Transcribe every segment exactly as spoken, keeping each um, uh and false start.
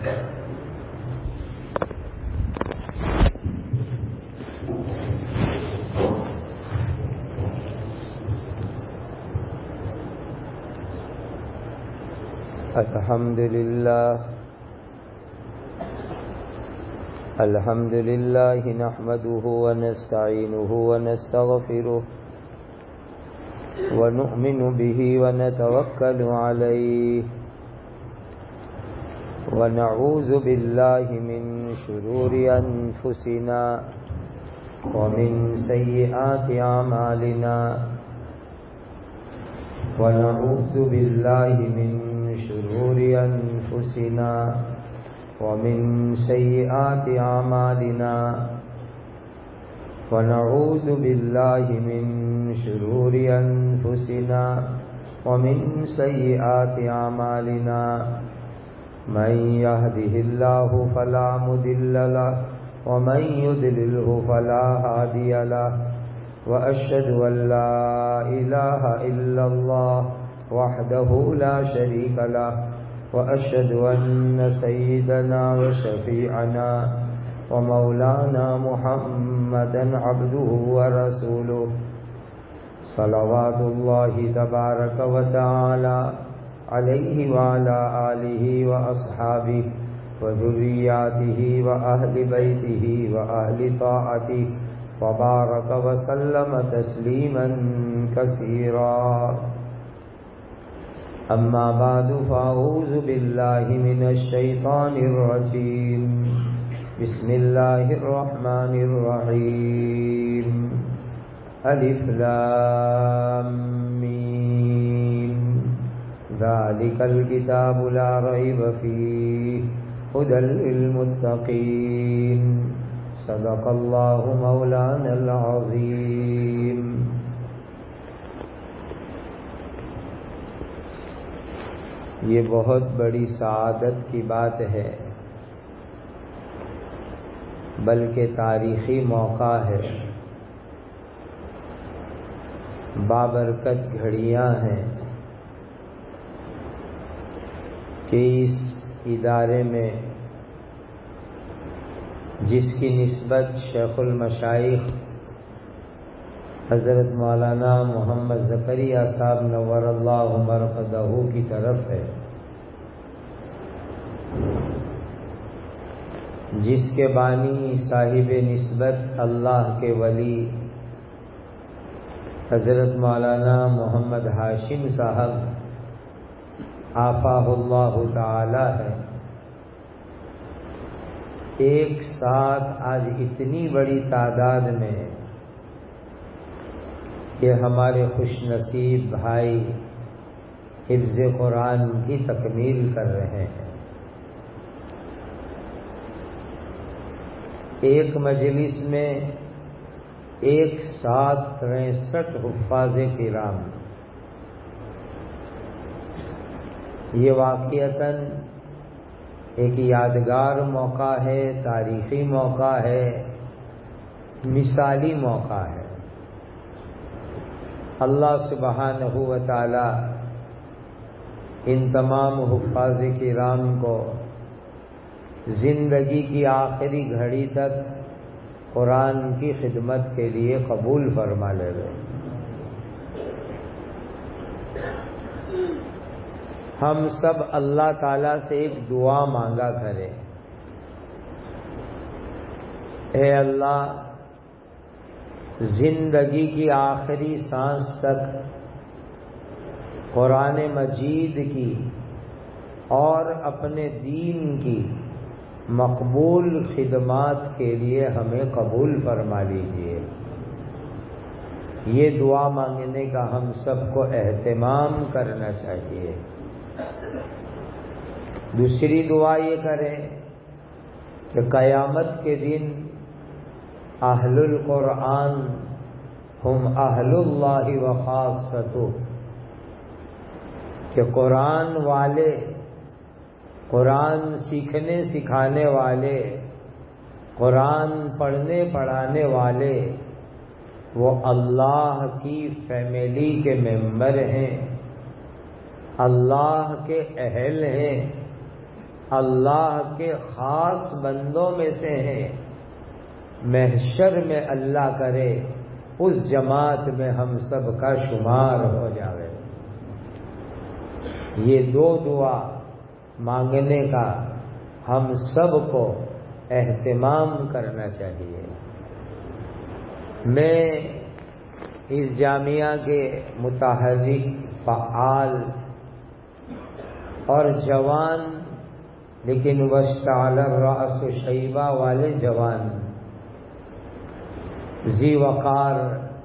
الحمد لله الحمد لله نحمده ونستعينه ونستغفره ونؤمن به ونتوكل عليه ونعوذ بالله من شرور أنفسنا ومن سيئات أعمالنا ونعوذ بالله من شرور أنفسنا ومن سيئات أعمالنا ونعوذ بالله من شرور أنفسنا ومن سيئات أعمالنا من يهده الله فلا مضل له ومن يضلله فلا هادي له وأشهد أن لا إله إلا الله وحده لا شريك له وأشهد أن سيدنا وشفيعنا ومولانا محمدا عبده ورسوله صلوات الله تبارك وتعالى عليه وعلى آله وأصحابه وذرياته وأهل بيته وأهل طاعته وبارك وسلم تسليما كثيرا أما بعد فأعوذ بالله من الشيطان الرجيم بسم الله الرحمن الرحيم ألف لام ميم ذلك الكتاب لا ريب فيه هدى للمتقين صدق الله مولانا العظيم. یہ بہت بڑی سعادت کی بات ہے، بلکہ تاریخی موقع ہے، بابرکت گھڑیاں ہیں کہ اس ادارے میں جس کی نسبت شیخ المشائخ حضرت مولانا محمد زکریا صاحب نور اللہ مرقدہ کی طرف ہے، جس کے بانی صاحب نسبت اللہ کے ولی حضرت مولانا محمد ہاشم صاحب آفاہ اللہ تعالی ہے، ایک ساتھ آج اتنی بڑی تعداد میں کہ ہمارے خوش نصیب بھائی حفظ قرآن کی تکمیل کر رہے ہیں. ایک مجلس میں ایک ساتھ تریسٹھ حفاظ کرام، یہ واقعتاً ایک یادگار موقع ہے، تاریخی موقع ہے، مثالی موقع ہے. اللہ سبحانہ و تعالی ان تمام حفاظ کرام کو زندگی کی آخری گھڑی تک قرآن کی خدمت کے لیے قبول فرما لے گئے. ہم سب اللہ تعالیٰ سے ایک دعا مانگا کریں، اے اللہ زندگی کی آخری سانس تک قرآن مجید کی اور اپنے دین کی مقبول خدمات کے لیے ہمیں قبول فرما لیجیے. یہ دعا مانگنے کا ہم سب کو اہتمام کرنا چاہیے. دوسری دعا یہ کریں کہ قیامت کے دن اہل القرآن ہم اہل اللہ و خاصتہ، کہ قرآن والے، قرآن سیکھنے سکھانے والے، قرآن پڑھنے پڑھانے والے وہ اللہ کی فیملی کے ممبر ہیں، اللہ کے اہل ہیں، اللہ کے خاص بندوں میں سے ہیں، محشر میں اللہ کرے اس جماعت میں ہم سب کا شمار ہو جاوے۔ یہ دو دعا مانگنے کا ہم سب کو اہتمام کرنا چاہیے۔ میں اس جامعہ کے متحرک، فعال اور جوان لیکن واشتعل الرأس شیبہ والے جوان ذی وقار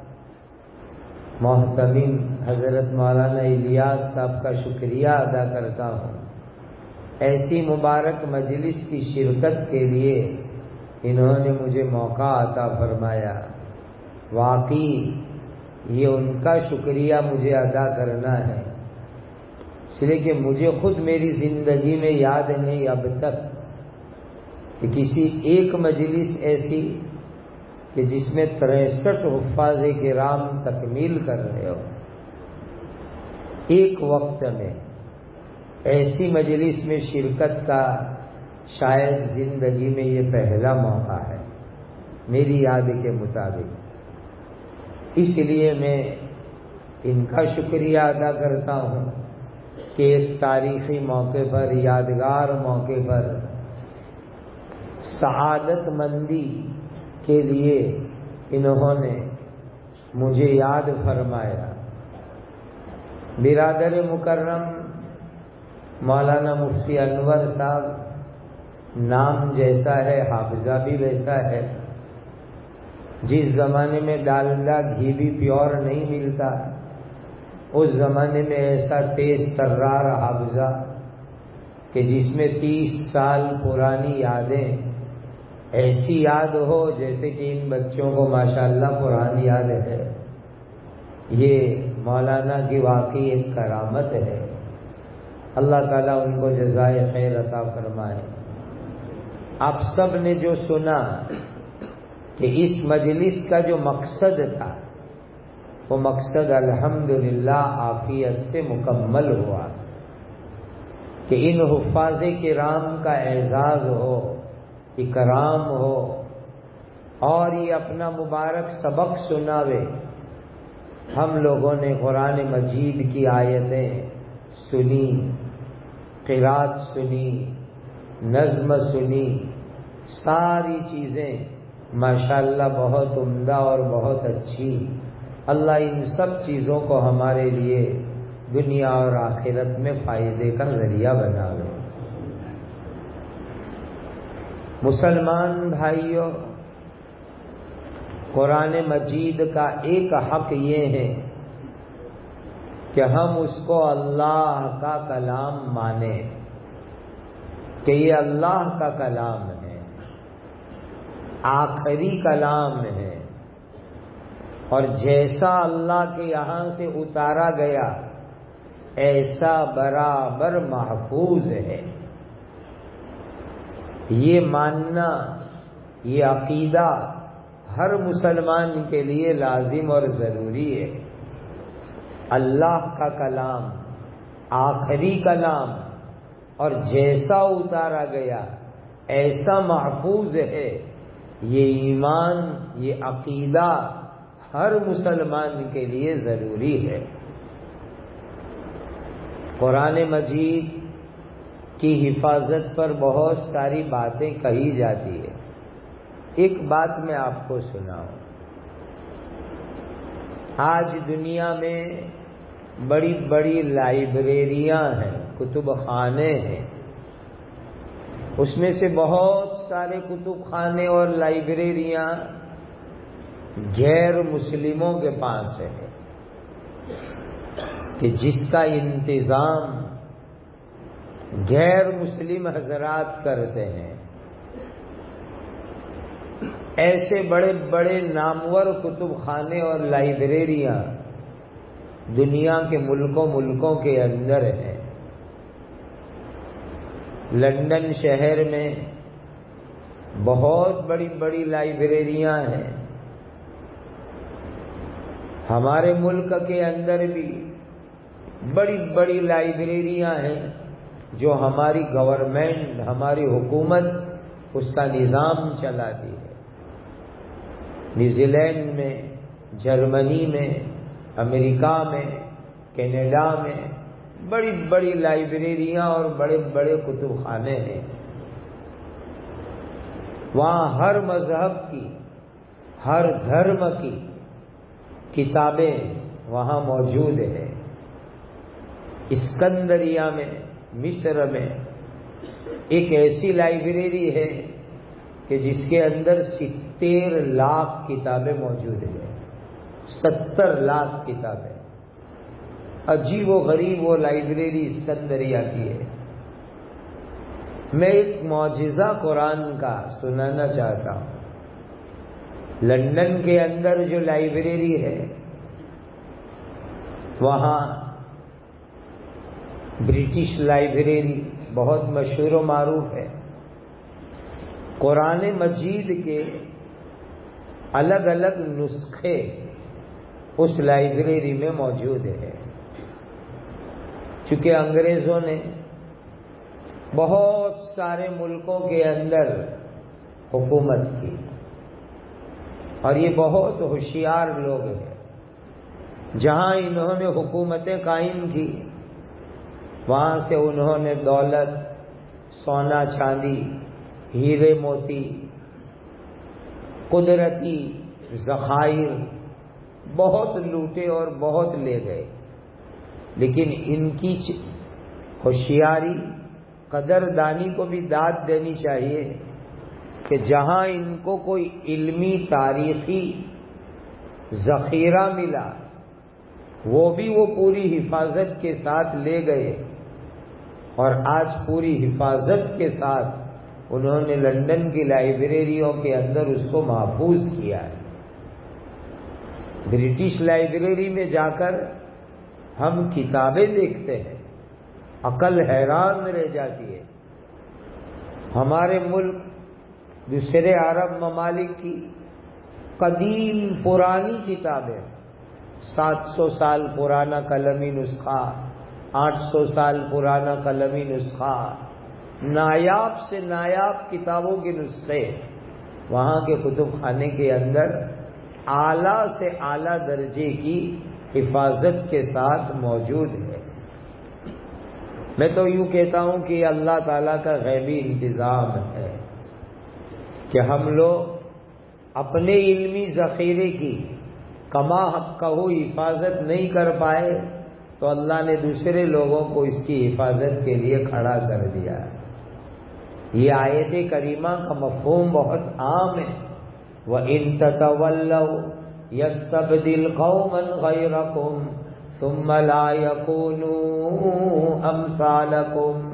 محتمم حضرت مولانا الیاس صاحب کا شکریہ ادا کرتا ہوں۔ ایسی مبارک مجلس کی شرکت کے لیے انہوں نے مجھے موقع عطا فرمایا۔ واقعی یہ ان کا شکریہ مجھے ادا کرنا ہے، اس لیے کہ مجھے خود میری زندگی میں یاد نہیں اب تک کہ کسی ایک مجلس ایسی کہ جس میں تریسٹھ حفاظ کرام تکمیل کر رہے ہو ایک وقت میں، ایسی مجلس میں شرکت کا شاید زندگی میں یہ پہلا موقع ہے میری یاد کے مطابق۔ اس لیے میں ان کا شکریہ ادا کرتا ہوں کہ ایک تاریخی موقع پر، یادگار موقع پر، سعادت مندی کے لیے انہوں نے مجھے یاد فرمایا۔ برادر مکرم مولانا مفتی انور صاحب، نام جیسا ہے حافظہ بھی ویسا ہے۔ جس زمانے میں ڈالڈا گھی بھی پیور نہیں ملتا، اس زمانے میں ایسا تیز ترار حافظہ کہ جس میں تیس سال پرانی یادیں ایسی یاد ہو جیسے کہ ان بچوں کو ماشاءاللہ پرانی یاد ہے۔ یہ مولانا کی واقعی ایک کرامت ہے، اللہ تعالیٰ ان کو جزائے خیر عطا فرمائے۔ آپ سب نے جو سنا کہ اس مجلس کا جو مقصد تھا وہ مقصد الحمدللہ عافیت سے مکمل ہوا کہ ان حفاظ کرام کا اعزاز ہو، اکرام ہو اور یہ اپنا مبارک سبق سناوے۔ ہم لوگوں نے قرآن مجید کی آیتیں سنی، قرات سنی، نظم سنی، ساری چیزیں ماشاءاللہ بہت عمدہ اور بہت اچھی۔ اللہ ان سب چیزوں کو ہمارے لیے دنیا اور آخرت میں فائدے کا ذریعہ بناوے۔ مسلمان بھائیوں، قرآن مجید کا ایک حق یہ ہے کہ ہم اس کو اللہ کا کلام مانیں کہ یہ اللہ کا کلام ہے، آخری کلام ہے، اور جیسا اللہ کے یہاں سے اتارا گیا ایسا برابر محفوظ ہے۔ یہ ماننا، یہ عقیدہ ہر مسلمان کے لیے لازم اور ضروری ہے۔ اللہ کا کلام آخری کلام اور جیسا اتارا گیا ایسا محفوظ ہے، یہ ایمان، یہ عقیدہ ہر مسلمان کے لیے ضروری ہے۔ قرآن مجید کی حفاظت پر بہت ساری باتیں کہی جاتی ہے۔ ایک بات میں آپ کو سناؤں، آج دنیا میں بڑی بڑی لائبریریاں ہیں، کتب خانے ہیں، اس میں سے بہت سارے کتب خانے اور لائبریریاں غیر مسلموں کے پاس ہے کہ جس کا انتظام غیر مسلم حضرات کرتے ہیں۔ ایسے بڑے بڑے نامور کتب خانے اور لائبریریاں دنیا کے ملکوں ملکوں کے اندر ہیں۔ لندن شہر میں بہت بڑی بڑی لائبریریاں ہیں، ہمارے ملک کے اندر بھی بڑی بڑی لائبریریاں ہیں، جو ہماری گورنمنٹ، ہماری حکومت اس کا نظام چلاتی ہے۔ نیوزی لینڈ میں، جرمنی میں، امریکہ میں، کینیڈا میں بڑی بڑی لائبریریاں اور بڑے بڑے کتب خانے ہیں۔ وہاں ہر مذہب کی، ہر دھرم کی کتابیں وہاں موجود ہیں۔ اسکندریہ میں، مصر میں ایک ایسی لائبریری ہے کہ جس کے اندر ستر لاکھ کتابیں موجود ہیں، ستر لاکھ کتابیں۔ عجیب و غریب وہ لائبریری اسکندریہ کی ہے۔ میں ایک معجزہ قرآن کا سنانا چاہتا ہوں۔ لندن کے اندر جو لائبریری ہے، وہاں برٹش لائبریری بہت مشہور و معروف ہے۔ قرآن مجید کے الگ الگ نسخے اس لائبریری میں موجود ہیں۔ چونکہ انگریزوں نے بہت سارے ملکوں کے اندر حکومت کی، اور یہ بہت ہوشیار لوگ ہیں۔ جہاں انہوں نے حکومتیں قائم کی، وہاں سے انہوں نے دولت، سونا چاندی، ہیرے موتی، قدرتی ذخائر بہت لوٹے اور بہت لے گئے۔ لیکن ان کی ہوشیاری، قدردانی کو بھی داد دینی چاہیے کہ جہاں ان کو کوئی علمی تاریخی ذخیرہ ملا، وہ بھی وہ پوری حفاظت کے ساتھ لے گئے، اور آج پوری حفاظت کے ساتھ انہوں نے لندن کی لائبریریوں کے اندر اس کو محفوظ کیا ہے۔ برٹش لائبریری میں جا کر ہم کتابیں دیکھتے ہیں، عقل حیران رہ جاتی ہے۔ ہمارے ملک دوسرے عرب ممالک کی قدیم پرانی کتابیں، سات سو سال پرانا قلمی نسخہ، آٹھ سو سال پرانا قلمی نسخہ، نایاب سے نایاب کتابوں کے نسخے وہاں کے کتب خانے کے اندر اعلیٰ سے اعلیٰ درجے کی حفاظت کے ساتھ موجود ہے۔ میں تو یوں کہتا ہوں کہ اللہ تعالیٰ کا غیبی انتظام ہے کہ ہم لوگ اپنے علمی ذخیرے کی کما حقہ حفاظت نہیں کر پائے، تو اللہ نے دوسرے لوگوں کو اس کی حفاظت کے لیے کھڑا کر دیا۔ یہ آیت کریمہ کا مفہوم بہت عام ہے۔ وَإِن تَتَوَلَّوْا يَسْتَبْدِلْ قَوْمًا غَيْرَكُمْ ثُمَّ لَا يَكُونُوا أَمْثَالَكُمْ۔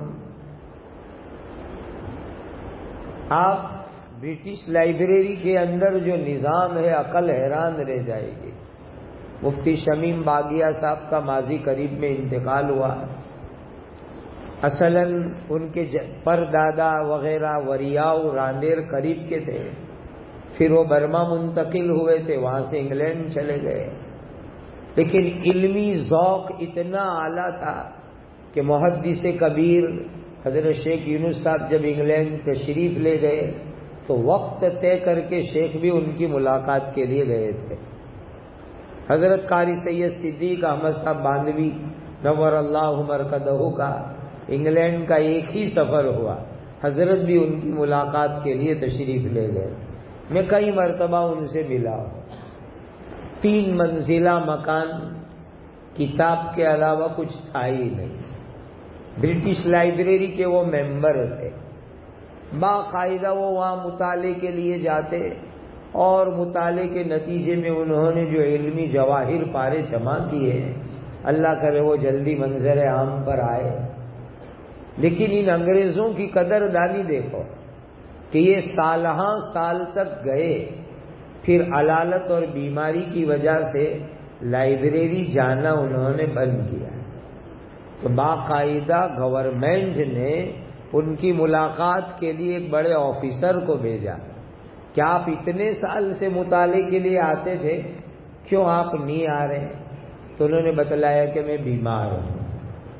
آپ برٹش لائبریری کے اندر جو نظام ہے، عقل حیران رہ جائے گی۔ مفتی شمیم باغیہ صاحب کا ماضی قریب میں انتقال ہوا۔ اصلاً ان کے پر دادا وغیرہ وریاؤ راندیر قریب کے تھے، پھر وہ برما منتقل ہوئے تھے، وہاں سے انگلینڈ چلے گئے۔ لیکن علمی ذوق اتنا اعلیٰ تھا کہ محدث کبیر حضرت شیخ یونس صاحب جب انگلینڈ تشریف لے گئے تو وقت طے کر کے شیخ بھی ان کی ملاقات کے لیے گئے تھے۔ حضرت قاری سید صدیق احمد صاحب باندھوی نور اللہ مرقدہ کا انگلینڈ کا ایک ہی سفر ہوا، حضرت بھی ان کی ملاقات کے لیے تشریف لے گئے۔ میں کئی مرتبہ ان سے ملا ہوں۔ تین منزلہ مکان، کتاب کے علاوہ کچھ تھا ہی نہیں۔ برٹش لائبریری کے وہ ممبر تھے، باقاعدہ وہ وہاں مطالعے کے لیے جاتے، اور مطالعے کے نتیجے میں انہوں نے جو علمی جواہر پارے جمع کیے، اللہ کرے وہ جلدی منظر عام پر آئے۔ لیکن ان انگریزوں کی قدر دانی دیکھو کہ یہ سالہاں سال تک گئے، پھر علالت اور بیماری کی وجہ سے لائبریری جانا انہوں نے بند کیا، تو باقاعدہ گورنمنٹ نے ان کی ملاقات کے لیے ایک بڑے آفیسر کو بھیجا کہ آپ اتنے سال سے مطالعے کے لیے آتے تھے، کیوں آپ نہیں آ رہے؟ تو انہوں نے بتلایا کہ میں بیمار ہوں۔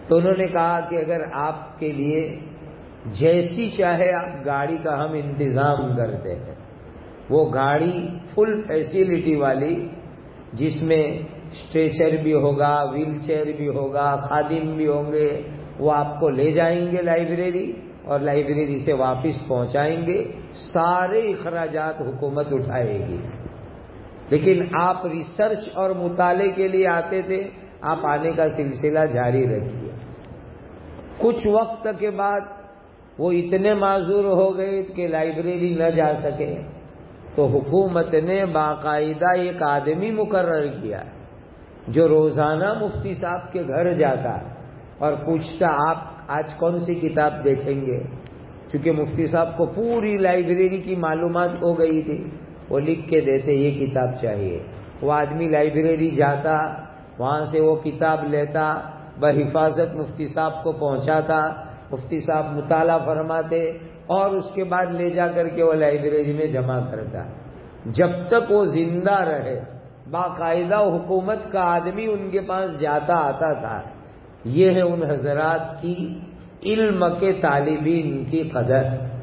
تو انہوں نے کہا کہ اگر آپ کے لیے جیسی چاہے آپ گاڑی کا ہم انتظام کرتے ہیں، وہ گاڑی فل فیسیلٹی والی جس میں اسٹریچر بھی ہوگا، ویل چیئر بھی ہوگا، خادم بھی ہوں گے، وہ آپ کو لے جائیں گے لائبریری اور لائبریری سے واپس پہنچائیں گے، سارے اخراجات حکومت اٹھائے گی۔ لیکن آپ ریسرچ اور مطالعے کے لیے آتے تھے، آپ آنے کا سلسلہ جاری رکھیے۔ کچھ وقت کے بعد وہ اتنے معذور ہو گئے کہ لائبریری نہ جا سکے، تو حکومت نے باقاعدہ ایک آدمی مقرر کیا جو روزانہ مفتی صاحب کے گھر جاتا اور پوچھتا آپ آج کون سی کتاب دیکھیں گے، چونکہ مفتی صاحب کو پوری لائبریری کی معلومات ہو گئی تھی، وہ لکھ کے دیتے یہ کتاب چاہیے۔ وہ آدمی لائبریری جاتا، وہاں سے وہ کتاب لیتا، بحفاظت مفتی صاحب کو پہنچاتا، مفتی صاحب مطالعہ فرماتے اور اس کے بعد لے جا کر کے وہ لائبریری میں جمع کرتا۔ جب تک وہ زندہ رہے باقاعدہ حکومت کا آدمی ان کے پاس جاتا آتا تھا۔ یہ ہے ان حضرات کی علم کے طالبین کی قدر،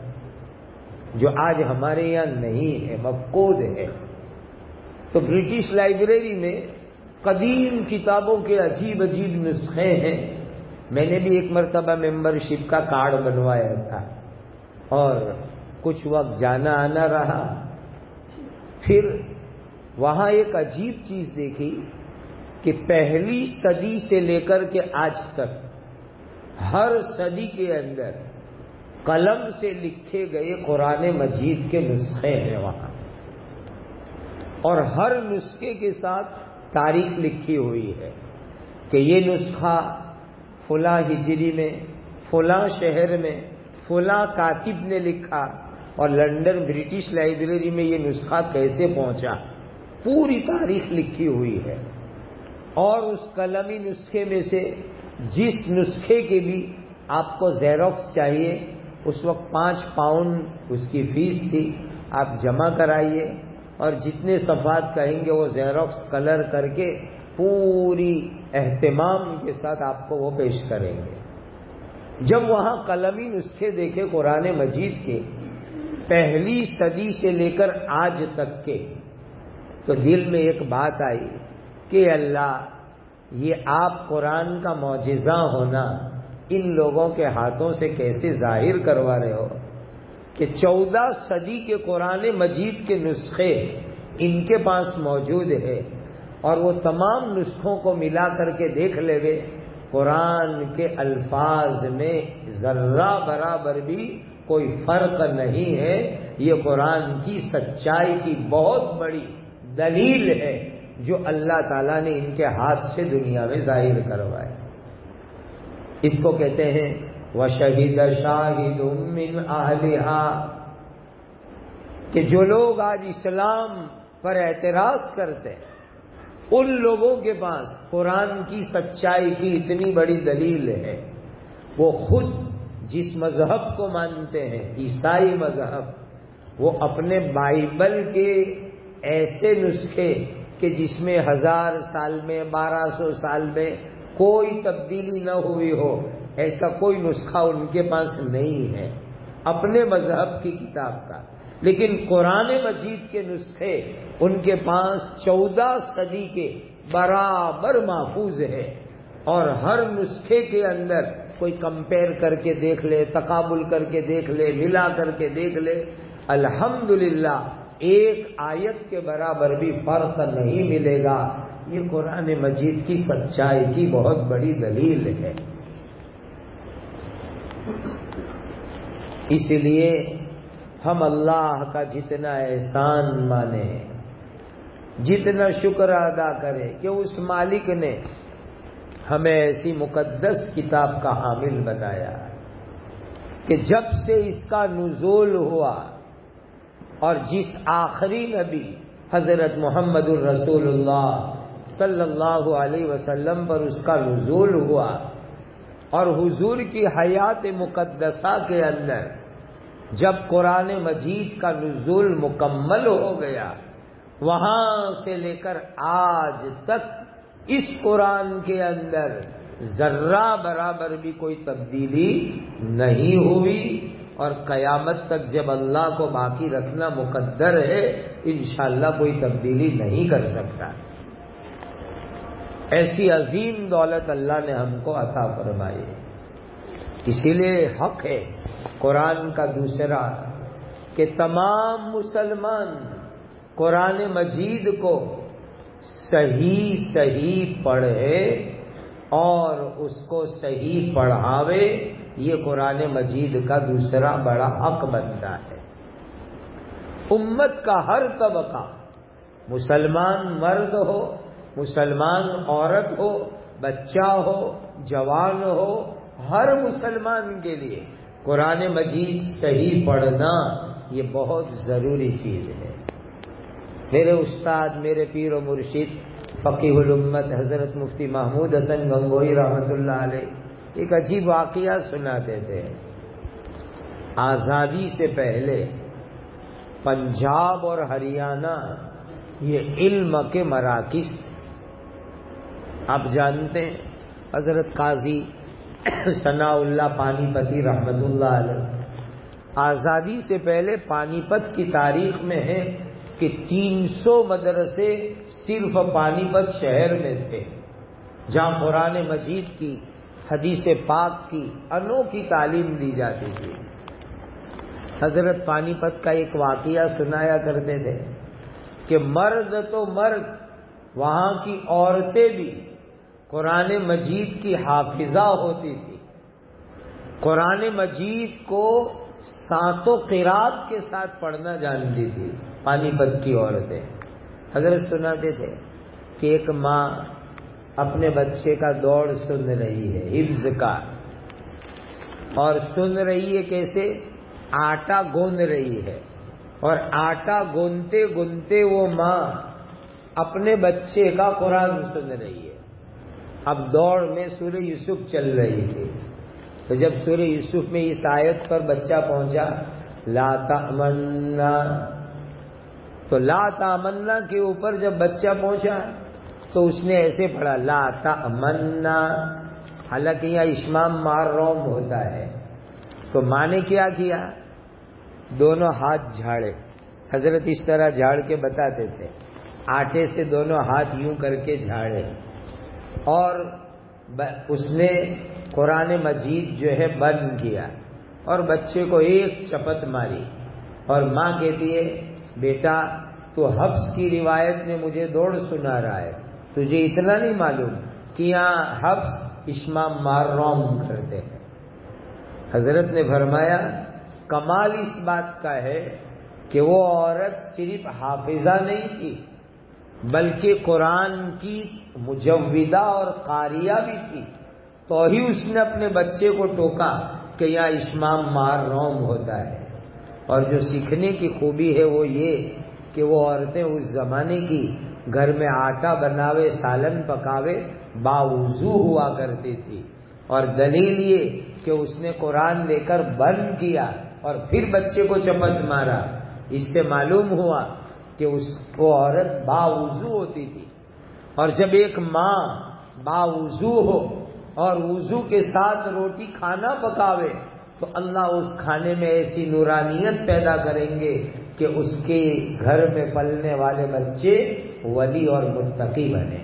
جو آج ہمارے یہاں نہیں ہے، مفقود ہے۔ تو برٹش لائبریری میں قدیم کتابوں کے عجیب عجیب نسخے ہیں۔ میں نے بھی ایک مرتبہ ممبرشپ کا کارڈ بنوایا تھا اور کچھ وقت جانا آنا رہا۔ پھر وہاں ایک عجیب چیز دیکھی کہ پہلی صدی سے لے کر کے آج تک ہر صدی کے اندر قلم سے لکھے گئے قرآن مجید کے نسخے ہیں وہاں، اور ہر نسخے کے ساتھ تاریخ لکھی ہوئی ہے کہ یہ نسخہ فلاں ہجری میں فلاں شہر میں فلاں کاتب نے لکھا، اور لندن برٹش لائبریری میں یہ نسخہ کیسے پہنچا، پوری تاریخ لکھی ہوئی ہے۔ اور اس قلمی نسخے میں سے جس نسخے کے بھی آپ کو زیروکس چاہیے، اس وقت پانچ پاؤنڈ اس کی فیس تھی، آپ جمع کرائیے اور جتنے صفحات کہیں گے وہ زیروکس کلر کر کے پوری اہتمام کے ساتھ آپ کو وہ پیش کریں گے۔ جب وہاں قلمی نسخے دیکھے قرآن مجید کے پہلی صدی سے لے کر آج تک کے، تو دل میں ایک بات آئی کہ اللہ، یہ آپ قرآن کا معجزہ ہونا ان لوگوں کے ہاتھوں سے کیسے ظاہر کروا رہے ہو کہ چودہ صدی کے قرآن مجید کے نسخے ان کے پاس موجود ہے، اور وہ تمام نسخوں کو ملا کر کے دیکھ لے گے، قرآن کے الفاظ میں ذرہ برابر بھی کوئی فرق نہیں ہے۔ یہ قرآن کی سچائی کی بہت بڑی دلیل ہے جو اللہ تعالیٰ نے ان کے ہاتھ سے دنیا میں ظاہر کروائے۔ اس کو کہتے ہیں وَشَهِدَ شَاهِدٌ مِّنْ أَهْلِهَا، کہ جو لوگ آج اسلام پر اعتراض کرتے ہیں ان لوگوں کے پاس قرآن کی سچائی کی اتنی بڑی دلیل ہے۔ وہ خود جس مذہب کو مانتے ہیں، عیسائی مذہب، وہ اپنے بائبل کے ایسے نسخے کہ جس میں ہزار سال میں بارہ سو سال میں کوئی تبدیلی نہ ہوئی ہو، ایسا کوئی نسخہ ان کے پاس نہیں ہے اپنے مذہب کی کتاب کا، لیکن قرآن مجید کے نسخے ان کے پاس چودہ صدی کے برابر محفوظ ہے، اور ہر نسخے کے اندر کوئی کمپیئر کر کے دیکھ لے، تقابل کر کے دیکھ لے، ملا کر کے دیکھ لے، الحمدللہ ایک آیت کے برابر بھی فرق نہیں ملے گا۔ یہ قرآن مجید کی سچائی کی بہت بڑی دلیل ہے۔ اس لیے ہم اللہ کا جتنا احسان مانیں، جتنا شکر ادا کریں کہ اس مالک نے ہمیں ایسی مقدس کتاب کا حامل بنایا کہ جب سے اس کا نزول ہوا اور جس آخری نبی حضرت محمد الرسول اللہ صلی اللہ علیہ وسلم پر اس کا نزول ہوا، اور حضور کی حیات مقدسہ کے اندر جب قرآن مجید کا نزول مکمل ہو گیا، وہاں سے لے کر آج تک اس قرآن کے اندر ذرہ برابر بھی کوئی تبدیلی نہیں ہوئی، اور قیامت تک جب اللہ کو باقی رکھنا مقدر ہے انشاءاللہ کوئی تبدیلی نہیں کر سکتا۔ ایسی عظیم دولت اللہ نے ہم کو عطا فرمائی، اسی لیے حق ہے قرآن کا دوسرا کہ تمام مسلمان قرآن مجید کو صحیح صحیح پڑھے اور اس کو صحیح پڑھاوے، یہ قرآن مجید کا دوسرا بڑا حق بنتا ہے۔ امت کا ہر طبقہ، مسلمان مرد ہو، مسلمان عورت ہو، بچہ ہو، جوان ہو، ہر مسلمان کے لیے قرآن مجید صحیح پڑھنا یہ بہت ضروری چیز ہے۔ میرے استاد، میرے پیر و مرشد فقیہ الامت حضرت مفتی محمود حسن گنگوئی رحمۃ اللہ علیہ ایک عجیب واقعہ سناتے تھے۔ آزادی سے پہلے پنجاب اور ہریانہ یہ علم کے مراکز، آپ جانتے ہیں حضرت قاضی ثناء اللہ پانی پتی رحمت اللہ علیہ آزادی سے پہلے پانی پت کی تاریخ میں ہے کہ تین سو مدرسے صرف پانی پت شہر میں تھے، جہاں قرآن مجید کی، حدیث پاک کی انوکھی تعلیم دی جاتی تھی۔ حضرت پانی پت کا ایک واقعہ سنایا کرتے تھے کہ مرد تو مرد، وہاں کی عورتیں بھی قرآن مجید کی حافظہ ہوتی تھی، قرآن مجید کو ساتوں قرات کے ساتھ پڑھنا جانتی تھی پانی پت کی عورتیں۔ حضرت سناتے تھے کہ ایک ماں اپنے بچے کا دوڑ سن رہی ہے حفظ کا، اور سن رہی ہے کیسے؟ آٹا گوندھ رہی ہے، اور آٹا گوندتے گوندتے وہ ماں اپنے بچے کا قرآن سن رہی ہے۔ اب دوڑ میں سورہ یوسف چل رہی تھی، تو جب سورہ یوسف میں اس آیت پر بچہ پہنچا لا تأمنا، تو لا تأمنا کے اوپر جب بچہ پہنچا تو اس نے ایسے پڑھا لا تأمنا، حالانکہ یہاں اشمام مار روم ہوتا ہے۔ تو ماں نے کیا کیا؟ دونوں ہاتھ جھاڑے، حضرت اس طرح جھاڑ کے بتاتے تھے، آٹے سے دونوں ہاتھ یوں کر کے جھاڑے، اور اس نے قرآن مجید جو ہے بند کیا اور بچے کو ایک چپت ماری، اور ماں کہتی ہے بیٹا تو حفظ کی روایت میں مجھے دوڑ سنا رہا ہے، تجھے اتنا نہیں معلوم کہ یہاں حفظ اشمام مار روم کرتے ہیں۔ حضرت نے فرمایا کمال اس بات کا ہے کہ وہ عورت صرف حافظہ نہیں تھی بلکہ قرآن کی مجودہ اور قاریہ بھی تھی، تو ہی اس نے اپنے بچے کو ٹوکا کہ یہاں اشمام مار روم ہوتا ہے۔ اور جو سیکھنے کی خوبی ہے وہ یہ کہ وہ عورتیں اس زمانے کی گھر میں آٹا بناوے، سالن پکاوے، باوضو ہوا کرتی تھی، اور دلیل یہ کہ اس نے قرآن لے کر بند کیا اور پھر بچے کو چپت مارا، اس سے معلوم ہوا کہ اس کو عورت باوضو ہوتی تھی۔ اور جب ایک ماں باوضو ہو اور وضو کے ساتھ روٹی کھانا پکاوے تو اللہ اس کھانے میں ایسی نورانیت پیدا کریں گے کہ اس کے گھر میں پلنے والے بچے ولی اور متقی بنے۔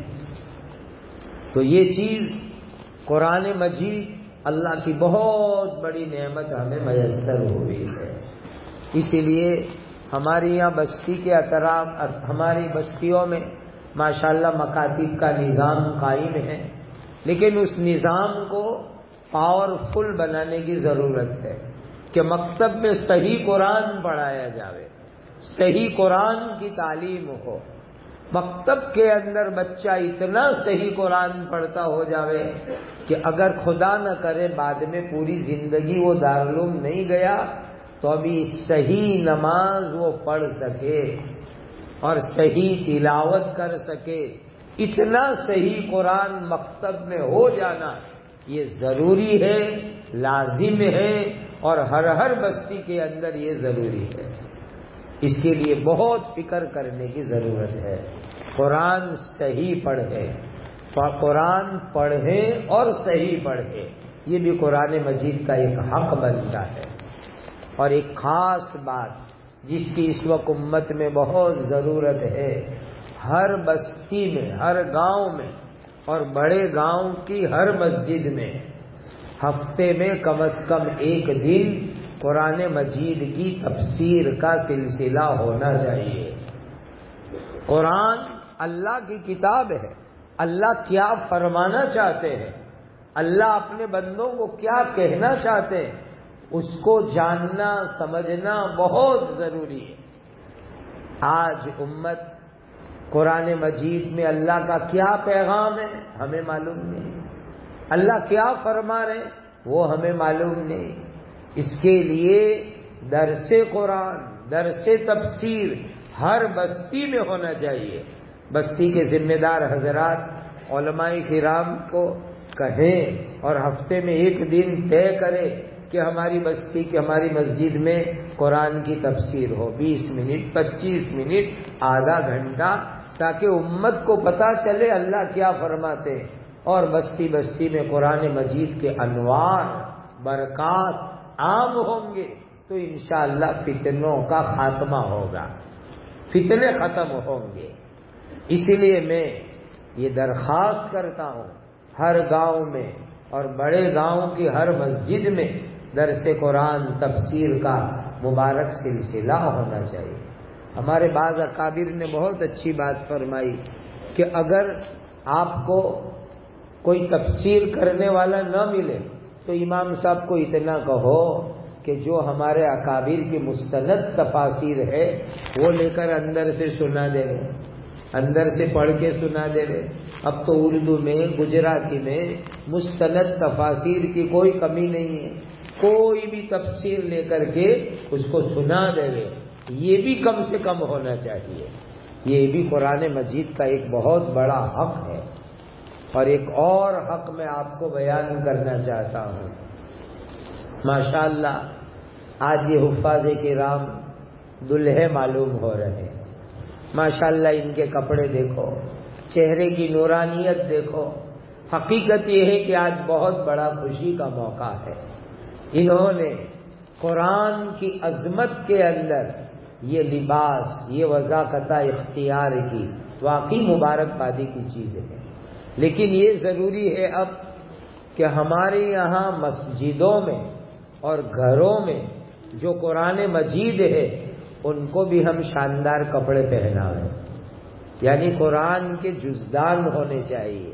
تو یہ چیز قرآن مجید اللہ کی بہت بڑی نعمت ہمیں میسر ہوئی ہے۔ اسی لیے ہماری یہاں بستی کے اطراف، ہماری بستیوں میں ماشاءاللہ مکاتب کا نظام قائم ہے، لیکن اس نظام کو پاورفل بنانے کی ضرورت ہے کہ مکتب میں صحیح قرآن پڑھایا جاوے، صحیح قرآن کی تعلیم ہو، مکتب کے اندر بچہ اتنا صحیح قرآن پڑھتا ہو جاوے کہ اگر خدا نہ کرے بعد میں پوری زندگی وہ دارالعلوم نہیں گیا تو ابھی صحیح نماز وہ پڑھ سکے اور صحیح تلاوت کر سکے۔ اتنا صحیح قرآن مکتب میں ہو جانا یہ ضروری ہے، لازم ہے، اور ہر ہر بستی کے اندر یہ ضروری ہے۔ اس کے لیے بہت فکر کرنے کی ضرورت ہے۔ قرآن صحیح پڑھے، قرآن پڑھیں اور صحیح پڑھیں، یہ بھی قرآن مجید کا ایک حق بنتا ہے۔ اور ایک خاص بات جس کی اس وقت امت میں بہت ضرورت ہے، ہر بستی میں، ہر گاؤں میں اور بڑے گاؤں کی ہر مسجد میں ہفتے میں کم از کم ایک دن قرآن مجید کی تفسیر کا سلسلہ ہونا چاہیے۔ قرآن اللہ کی کتاب ہے، اللہ کیا فرمانا چاہتے ہیں، اللہ اپنے بندوں کو کیا کہنا چاہتے ہیں، اس کو جاننا سمجھنا بہت ضروری ہے۔ آج امت قرآن مجید میں اللہ کا کیا پیغام ہے ہمیں معلوم نہیں، اللہ کیا فرما رہے ہیں وہ ہمیں معلوم نہیں۔ اس کے لیے درس قرآن، درس تفسیر ہر بستی میں ہونا چاہیے۔ بستی کے ذمہ دار حضرات علماء کرام کو کہیں اور ہفتے میں ایک دن طے کرے کہ ہماری بستی کی ہماری مسجد میں قرآن کی تفسیر ہو، بیس منٹ پچیس منٹ آدھا گھنٹہ، تاکہ امت کو پتہ چلے اللہ کیا فرماتے ہیں، اور بستی بستی میں قرآن مجید کے انوار برکات عام ہوں گے تو انشاءاللہ فتنوں کا خاتمہ ہوگا، فتنے ختم ہوں گے۔ اس لیے میں یہ درخواست کرتا ہوں ہر گاؤں میں اور بڑے گاؤں کی ہر مسجد میں درس قرآن تفسیر کا مبارک سلسلہ ہونا چاہیے۔ ہمارے بعض اکابر نے بہت اچھی بات فرمائی کہ اگر آپ کو کوئی تفسیر کرنے والا نہ ملے تو امام صاحب کو اتنا کہو کہ جو ہمارے اکابر کی مستند تفاسیر ہے وہ لے کر اندر سے سنا دے، اندر سے پڑھ کے سنا دے۔ اب تو اردو میں گجراتی میں مستند تفاسیر کی کوئی کمی نہیں ہے، کوئی بھی تفسیر لے کر کے اس کو سنا دے، یہ بھی کم سے کم ہونا چاہیے۔ یہ بھی قرآن مجید کا ایک بہت بڑا حق ہے۔ اور ایک اور حق میں آپ کو بیان کرنا چاہتا ہوں۔ ماشاءاللہ آج یہ حفاظ کرام دلہے معلوم ہو رہے ہیں، ماشاءاللہ ان کے کپڑے دیکھو، چہرے کی نورانیت دیکھو۔ حقیقت یہ ہے کہ آج بہت بڑا خوشی کا موقع ہے، انہوں نے قرآن کی عظمت کے اندر یہ لباس، یہ وضاقتہ اختیار کی، واقعی مبارکبادی کی چیز ہے۔ لیکن یہ ضروری ہے اب کہ ہمارے یہاں مسجدوں میں اور گھروں میں جو قرآن مجید ہے ان کو بھی ہم شاندار کپڑے پہنائیں، یعنی قرآن کے جزدان ہونے چاہیے۔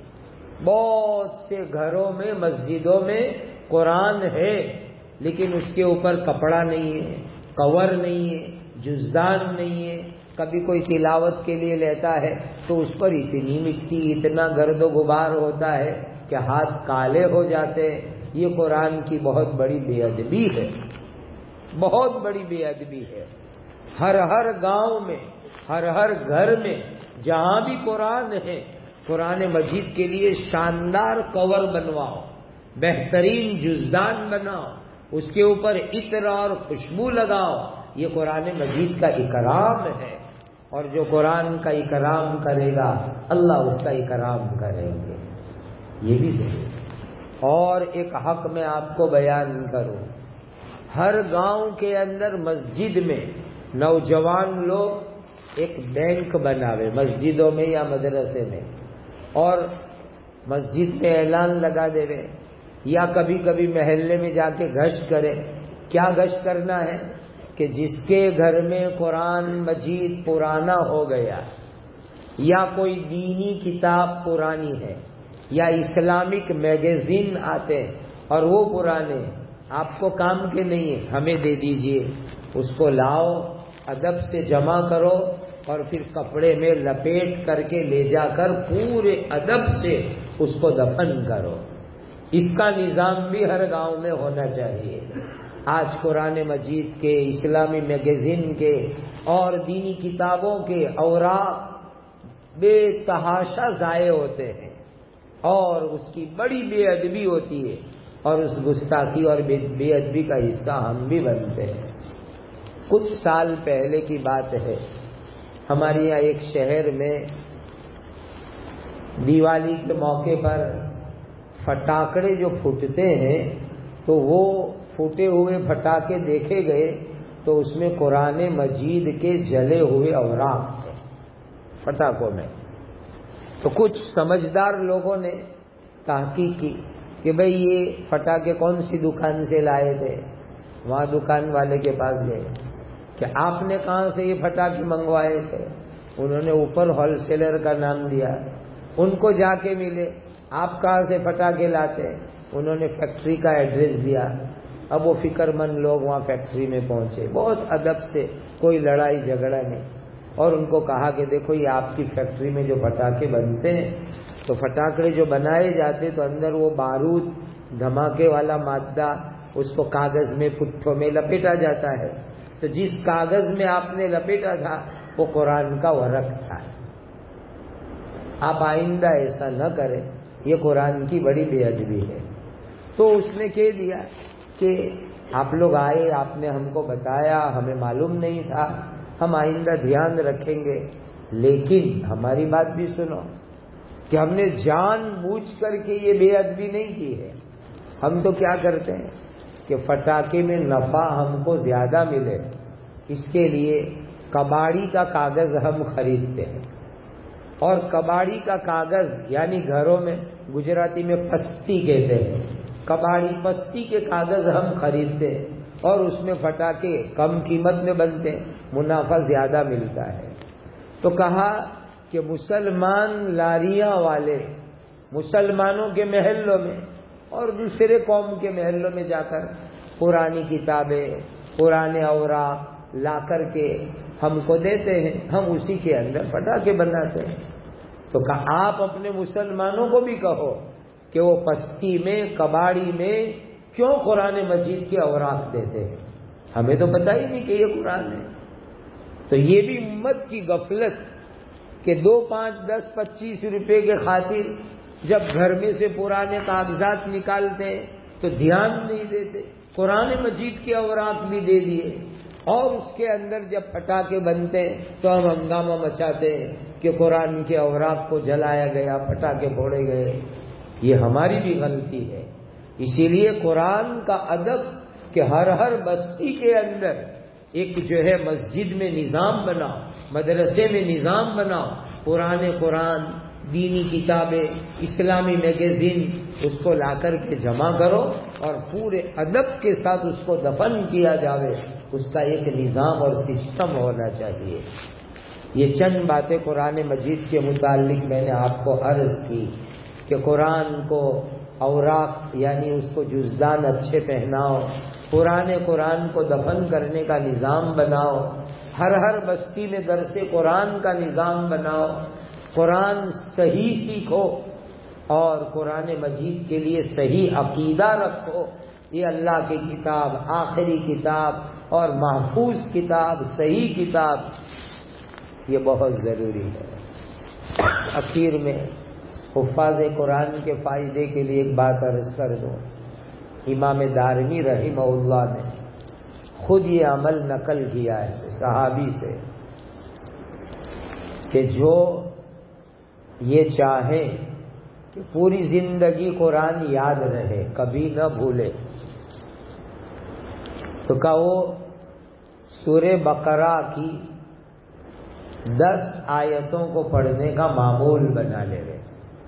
بہت سے گھروں میں مسجدوں میں قرآن ہے لیکن اس کے اوپر کپڑا نہیں ہے، کور نہیں ہے، جزدان نہیں ہے۔ کبھی کوئی تلاوت کے لیے لیتا ہے تو اس پر اتنی مٹی، اتنا گرد و غبار ہوتا ہے کہ ہاتھ کالے ہو جاتے ہیں۔ یہ قرآن کی بہت بڑی بے ادبی ہے، بہت بڑی بے ادبی ہے۔ ہر ہر گاؤں میں، ہر ہر گھر میں جہاں بھی قرآن ہے، قرآن مجید کے لیے شاندار کور بنواؤ، بہترین جزدان بناؤ، اس کے اوپر عطر اور خوشبو لگاؤ۔ یہ قرآن مجید کا اکرام ہے، اور جو قرآن کا اکرام کرے گا اللہ اس کا اکرام کریں گے، یہ بھی ضروری ہے۔ اور ایک حق میں آپ کو بیان کروں، ہر گاؤں کے اندر مسجد میں نوجوان لوگ ایک بینک بناوے مسجدوں میں یا مدرسے میں، اور مسجد میں اعلان لگا دے رہے، یا کبھی کبھی محلے میں جا کے گشت کرے۔ کیا گشت کرنا ہے کہ جس کے گھر میں قرآن مجید پرانا ہو گیا، یا کوئی دینی کتاب پرانی ہے، یا اسلامک میگزین آتے اور وہ پرانے آپ کو کام کے نہیں ہیں، ہمیں دے دیجئے، اس کو لاؤ، ادب سے جمع کرو اور پھر کپڑے میں لپیٹ کر کے لے جا کر پورے ادب سے اس کو دفن کرو۔ اس کا نظام بھی ہر گاؤں میں ہونا چاہیے۔ آج قرآن مجید کے، اسلامی میگزین کے اور دینی کتابوں کے اوراق بے تحاشا ضائع ہوتے ہیں، اور اس کی بڑی بے ادبی ہوتی ہے، اور اس گستاخی اور بے ادبی کا حصہ ہم بھی بنتے ہیں۔ کچھ سال پہلے کی بات ہے، ہمارے یہاں ایک شہر میں دیوالی کے موقع پر پٹاخے جو پھوٹتے ہیں تو وہ پھوٹے ہوئے پٹاخے دیکھے گئے تو اس میں قرآن مجید کے جلے ہوئے اوراق تھے پٹاخوں میں. تو کچھ سمجھدار لوگوں نے تحقیق کی کہ بھئی یہ پٹاخے کون سی دکان سے لائے تھے. وہاں دکان والے کے پاس گئے کہ آپ نے کہاں سے یہ پٹاخے منگوائے تھے. انہوں نے اوپر ہول سیلر کا نام دیا. ان کو جا کے ملے آپ کہاں سے پٹاخے لاتے. انہوں نے فیکٹری کا ایڈریس دیا. اب وہ فکر مند لوگ وہاں فیکٹری میں پہنچے بہت ادب سے, کوئی لڑائی جھگڑا نہیں, اور ان کو کہا کہ دیکھو یہ آپ کی فیکٹری میں جو پٹاخے بنتے ہیں تو پٹاخے جو بنائے جاتے تو اندر وہ بارود دھماکے والا مادہ اس کو کاغذ میں پٹھوں میں لپیٹا جاتا ہے. تو جس کاغذ میں آپ نے لپیٹا تھا وہ قرآن کا ورق تھا. آپ آئندہ ایسا نہ کریں, یہ قرآن کی بڑی بے ادبی ہے. تو اس نے کہہ دیا کہ آپ لوگ آئے, آپ نے ہم کو بتایا, ہمیں معلوم نہیں تھا, ہم آئندہ دھیان رکھیں گے. لیکن ہماری بات بھی سنو کہ ہم نے جان بوجھ کر کے یہ بے ادبی نہیں کی ہے. ہم تو کیا کرتے ہیں کہ پٹاخے میں نفع ہم کو زیادہ ملے اس کے لیے کباڑی کا کاغذ ہم خریدتے ہیں. اور کباڑی کا کاغذ یعنی گھروں میں گجراتی میں پستی کہتے ہیں, کباڑی پستی کے کاغذ ہم خریدتے ہیں اور اس میں پٹاخے کم قیمت میں بنتے ہیں, منافع زیادہ ملتا ہے. تو کہا کہ مسلمان لاریاں والے مسلمانوں کے محلوں میں اور دوسرے قوم کے محلوں میں جا کر پرانی کتابیں پرانے اوراق لا کر کے ہم کو دیتے ہیں, ہم اسی کے اندر پٹاخے بناتے ہیں. تو کہا آپ اپنے مسلمانوں کو بھی کہو کہ وہ پستی میں کباڑی میں کیوں قرآن مجید کے اوراق دیتے ہیں. ہمیں تو پتہ ہی نہیں کہ یہ قرآن ہے. تو یہ بھی امت کی غفلت کہ دو پانچ دس پچیس روپے کے خاطر جب گھر میں سے پرانے کاغذات نکالتے ہیں تو دھیان نہیں دیتے. قرآن مجید کے اوراق بھی دے دیے اور اس کے اندر جب پٹاخے بنتے ہیں تو ہم ہنگامہ مچاتے ہیں کہ قرآن کے اوراق کو جلایا گیا, پٹاخے پھوڑے گئے. یہ ہماری بھی غلطی ہے. اسی لیے قرآن کا ادب کہ ہر ہر بستی کے اندر ایک جو ہے مسجد میں نظام بناؤ, مدرسے میں نظام بناؤ, پرانے قرآن, دینی کتابیں, اسلامی میگزین اس کو لا کر کے جمع کرو اور پورے ادب کے ساتھ اس کو دفن کیا جاوے. اس کا ایک نظام اور سسٹم ہونا چاہیے. یہ چند باتیں قرآن مجید کے متعلق میں نے آپ کو عرض کی کہ قرآن کو اوراق یعنی اس کو جزدان اچھے پہناؤ, پرانے قرآن کو دفن کرنے کا نظام بناؤ, ہر ہر بستی میں درس قرآن کا نظام بناؤ, قرآن صحیح سیکھو اور قرآن مجید کے لیے صحیح عقیدہ رکھو. یہ اللہ کی کتاب, آخری کتاب اور محفوظ کتاب, صحیح کتاب, یہ بہت ضروری ہے. اخیر میں حفاظ قرآن کے فائدے کے لیے ایک بات عرض کر دوں. امام دارمی رحمہ اللہ نے خود یہ عمل نقل کیا ہے صحابی سے کہ جو یہ چاہے کہ پوری زندگی قرآن یاد رہے, کبھی نہ بھولے, تو کہ وہ سورہ بقرہ کی دس آیتوں کو پڑھنے کا معمول بنا لے گئے.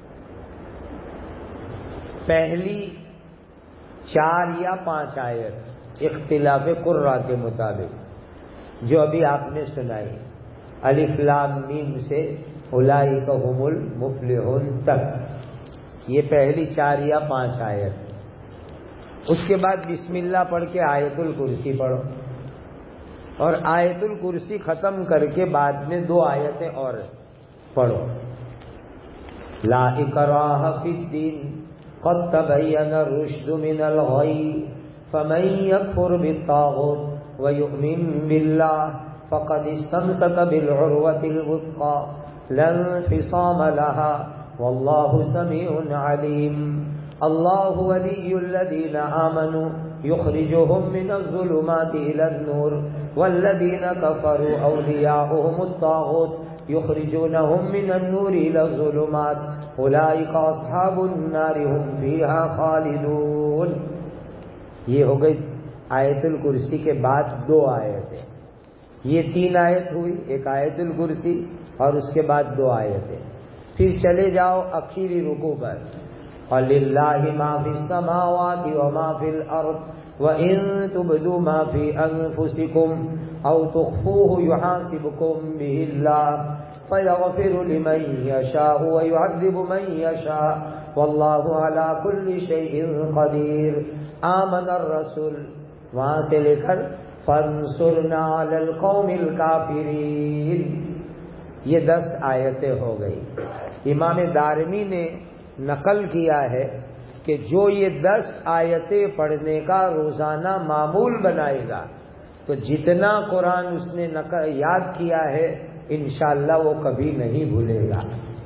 پہلی چار یا پانچ آیت اختلاف قرہ کے مطابق جو ابھی آپ نے سنائی, الف لام میم سے اولئک هم المفلحون تک, یہ پہلی چار یا پانچ آیت. اس کے بعد بسم اللہ پڑھ کے آیت الکرسی پڑھو اور آیت الکرسی ختم کر کے بعد میں دو آیتیں اور پڑھو. لا اکراہ فی الدین قد تبین الرشد من الغی فمن یکفر بالطاغوت ویؤمن باللہ فقد استمسک بالعروۃ الوثقی لا انفصام لها واللہ سمیع علیم. اللہ ولی الذین آمنوا یخرجهم من الظلمات إلى النور والذین کفروا اولیاؤهم الطاغوت یخرجونهم من النور إلى الظلمات اولئک اصحاب النار هم فیها خالدون۔ یہ ہو گئی آیت الکرسی کے بعد دو آیتیں، یہ تین آیت ہوئی، ایک آیت الکرسی اور اس کے بعد دو آیتیں۔ پھر چلے جاؤ اخیری رکوع پر، وَلِلَّهِ مَا فِي السَّمَاوَاتِ وَمَا فِي الْأَرْضِ وَإِن تُبْدُوا مَا فِي أَنفُسِكُمْ أَوْ تُخْفُوهُ يُحَاسِبْكُم بِهِ اللَّهُ فَيَغْفِرُ لِمَن يَشَاءُ وَيُعَذِّبُ مَن يَشَاءُ وَاللَّهُ عَلَى كُلِّ شَيْءٍ قَدِيرٌ۔ آمن الرسول وہاں سے لے کر فَانصُرْنَا عَلَى الْقَوْمِ الْكَافِرِينَ، یہ دس آیتیں ہو گئی۔ امام دارمی نے نقل کیا ہے کہ جو یہ دس آیتیں پڑھنے کا روزانہ معمول بنائے گا تو جتنا قرآن اس نے یاد کیا ہے انشاءاللہ وہ کبھی نہیں بھولے گا۔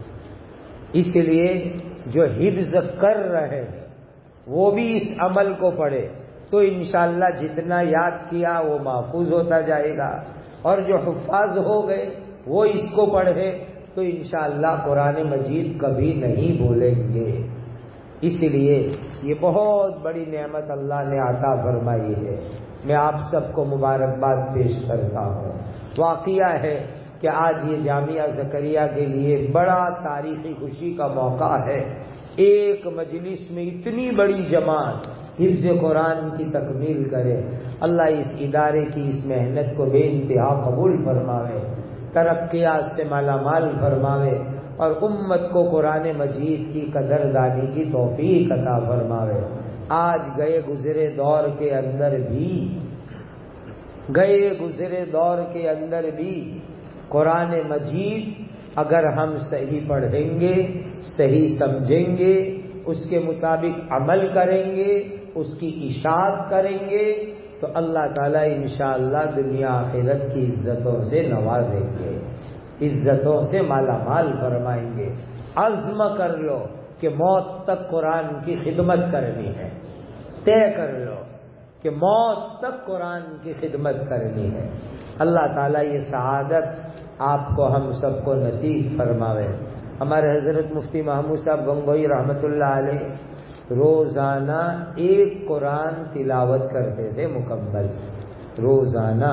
اس لیے جو حفظ کر رہے ہیں وہ بھی اس عمل کو پڑھے تو انشاءاللہ جتنا یاد کیا وہ محفوظ ہوتا جائے گا، اور جو حفاظ ہو گئے وہ اس کو پڑھے تو انشاءاللہ قرآن مجید کبھی نہیں بھولیں گے۔ اس لیے یہ بہت بڑی نعمت اللہ نے عطا فرمائی ہے، میں آپ سب کو مبارکباد پیش کرتا ہوں۔ واقعہ ہے کہ آج یہ جامعہ زکریا کے لیے بڑا تاریخی خوشی کا موقع ہے، ایک مجلس میں اتنی بڑی جماعت حفظ قرآن کی تکمیل کرے۔ اللہ اس ادارے کی اس محنت کو بے انتہا قبول فرماوے، ترقیات سے مالا مال فرماوے، اور امت کو قرآن مجید کی قدردانی کی توفیق عطا فرماوے۔ آج گئے گزرے دور کے اندر بھی گئے گزرے دور کے اندر بھی قرآن مجید اگر ہم صحیح پڑھیں گے، صحیح سمجھیں گے، اس کے مطابق عمل کریں گے، اس کی اشاعت کریں گے تو اللہ تعالیٰ انشاءاللہ دنیا آخرت کی عزتوں سے نوازیں گے، عزتوں سے مالا مال فرمائیں گے۔ عزم کر لو کہ موت تک قرآن کی خدمت کرنی ہے، طے کر لو کہ موت تک قرآن کی خدمت کرنی ہے۔ اللہ تعالیٰ یہ سعادت آپ کو ہم سب کو نصیب فرماوے۔ ہمارے حضرت مفتی محمود صاحب گنگوئی رحمۃ اللہ علیہ روزانہ ایک قرآن تلاوت کرتے تھے مکمل، روزانہ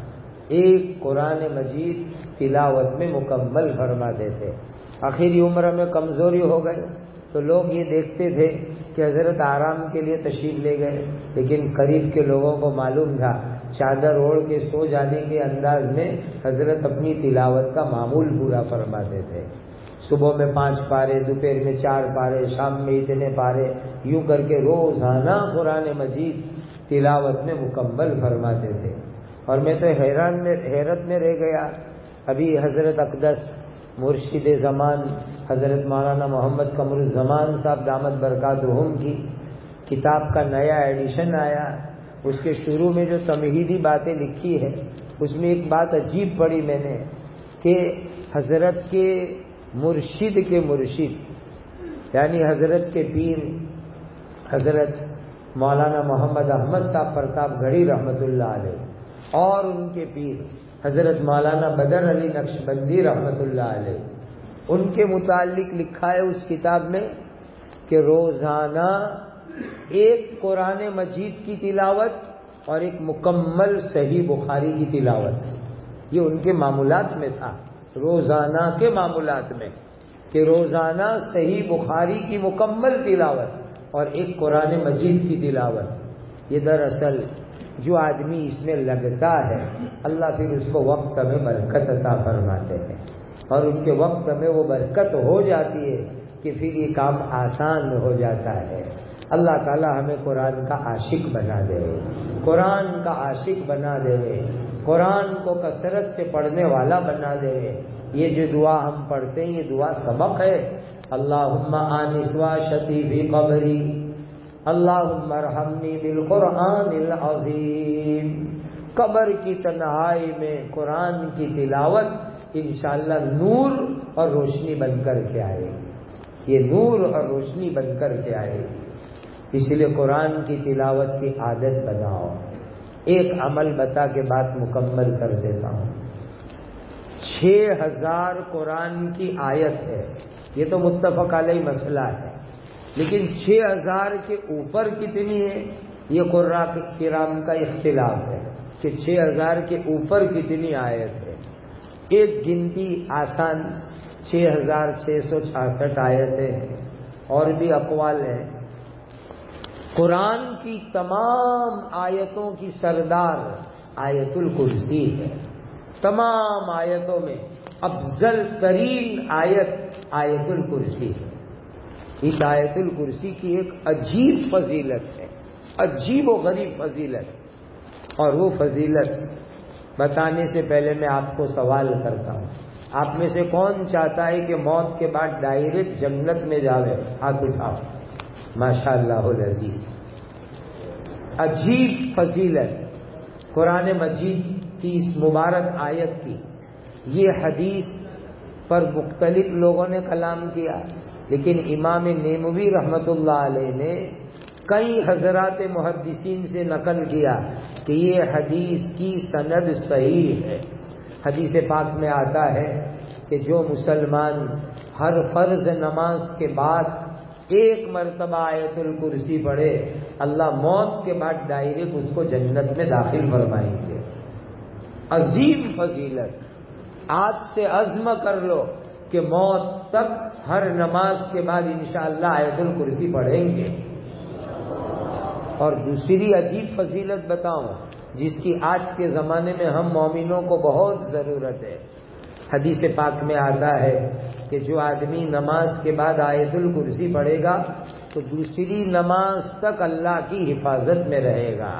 ایک قرآن مجید تلاوت میں مکمل فرماتے تھے۔ آخری عمر میں کمزوری ہو گئی تو لوگ یہ دیکھتے تھے کہ حضرت آرام کے لیے تشریف لے گئے، لیکن قریب کے لوگوں کو معلوم تھا چادر اوڑھ کے سو جانے کے انداز میں حضرت اپنی تلاوت کا معمول پورا فرماتے تھے۔ صبح میں پانچ پارے، دوپہر میں چار پارے، شام میں اتنے پارے، یوں کر کے روزانہ قرآن مجید تلاوت میں مکمل فرماتے تھے۔ اور میں تو حیران میں حیرت میں رہ گیا، ابھی حضرت اقدس مرشد زمان حضرت مولانا محمد قمر الزمان صاحب دامت برکاتہم کی کتاب کا نیا ایڈیشن آیا، اس کے شروع میں جو تمہیدی باتیں لکھی ہے اس میں ایک بات عجیب پڑھی میں نے کہ حضرت کے مرشد کے مرشد یعنی حضرت کے پیر حضرت مولانا محمد احمد صاحب پرتاپ گڑھی رحمۃ اللہ علیہ اور ان کے پیر حضرت مولانا بدر علی نقشبندی رحمۃ اللہ علیہ، ان کے متعلق لکھا ہے اس کتاب میں کہ روزانہ ایک قرآن مجید کی تلاوت اور ایک مکمل صحیح بخاری کی تلاوت، یہ ان کے معمولات میں تھا، روزانہ کے معمولات میں کہ روزانہ صحیح بخاری کی مکمل تلاوت اور ایک قرآن مجید کی تلاوت۔ یہ دراصل جو آدمی اس میں لگتا ہے اللہ پھر اس کو وقت میں برکت عطا فرماتے ہیں، اور ان کے وقت میں وہ برکت ہو جاتی ہے کہ پھر یہ کام آسان ہو جاتا ہے۔ اللہ تعالی ہمیں قرآن کا عاشق بنا دے، قرآن کا عاشق بنا دے، قرآن کو کثرت سے پڑھنے والا بنا دے۔ یہ جو دعا ہم پڑھتے ہیں یہ دعا سبق ہے، اللہم آنس واشتی فی قبری، اللہم ارحمنی بالقرآن العظیم۔ قبر کی تنہائی میں قرآن کی تلاوت انشاءاللہ نور اور روشنی بن کر کے آئے گی، یہ نور اور روشنی بن کر کے آئے گی۔ اس لیے قرآن کی تلاوت کی عادت بناؤ۔ ایک عمل بتا کے بات مکمل کر دیتا ہوں۔ چھ ہزار قرآن کی آیت ہے، یہ تو متفق علیہ مسئلہ ہے، لیکن چھ ہزار کے اوپر کتنی ہے یہ قراء کرام کا اختلاف ہے کہ چھ ہزار کے اوپر کتنی آیت ہے۔ ایک گنتی آسان چھ ہزار چھ سو چھیاسٹھ آیتیں ہیں، اور بھی اقوال ہیں۔ قرآن کی تمام آیتوں کی سردار آیت الکرسی ہے، تمام آیتوں میں افضل ترین آیت آیت الکرسی ہے۔ اس آیت الکرسی کی ایک عجیب فضیلت ہے، عجیب و غریب فضیلت، اور وہ فضیلت بتانے سے پہلے میں آپ کو سوال کرتا ہوں، آپ میں سے کون چاہتا ہے کہ موت کے بعد ڈائریکٹ جنت میں جاوے؟ ہاتھ اٹھاؤ۔ ماشاء اللہ العزیز، عجیب فضیلت قرآن مجید کی اس مبارک آیت کی۔ یہ حدیث پر مختلف لوگوں نے کلام کیا، لیکن امام نیموی رحمت اللہ علیہ نے کئی حضرات محدثین سے نقل کیا کہ یہ حدیث کی سند صحیح ہے۔ حدیث پاک میں آتا ہے کہ جو مسلمان ہر فرض نماز کے بعد ایک مرتبہ آیت الکرسی پڑھے، اللہ موت کے بعد ڈائریکٹ اس کو جنت میں داخل فرمائیں گے۔ عظیم فضیلت، آج سے عزم کر لو کہ موت تک ہر نماز کے بعد انشاءاللہ آیت الکرسی پڑھیں گے۔ اور دوسری عجیب فضیلت بتاؤں جس کی آج کے زمانے میں ہم مومنوں کو بہت ضرورت ہے۔ حدیث پاک میں آتا ہے کہ جو آدمی نماز کے بعد آیت الکرسی پڑھے گا تو دوسری نماز تک اللہ کی حفاظت میں رہے گا،